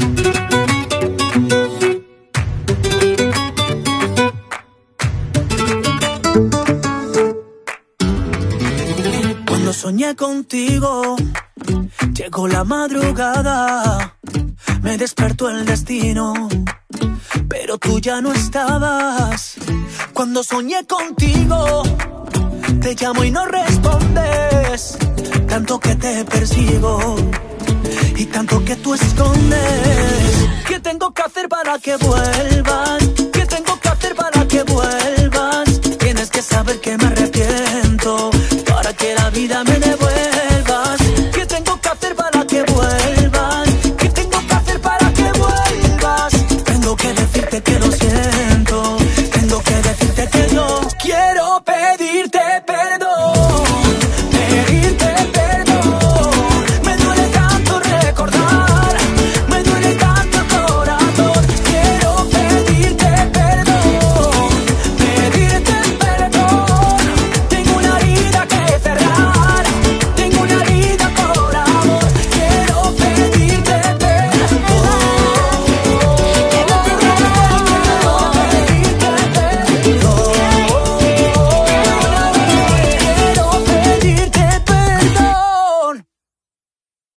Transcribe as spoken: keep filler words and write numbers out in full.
Cuando soñé contigo, llegó la madrugada, me despertó el destino, pero tú ya no estabas. Cuando soñé contigo, te llamo y no respondes, tanto que te persigo y tanto que tú escondes. ¿Qué tengo que hacer para que vuelvas?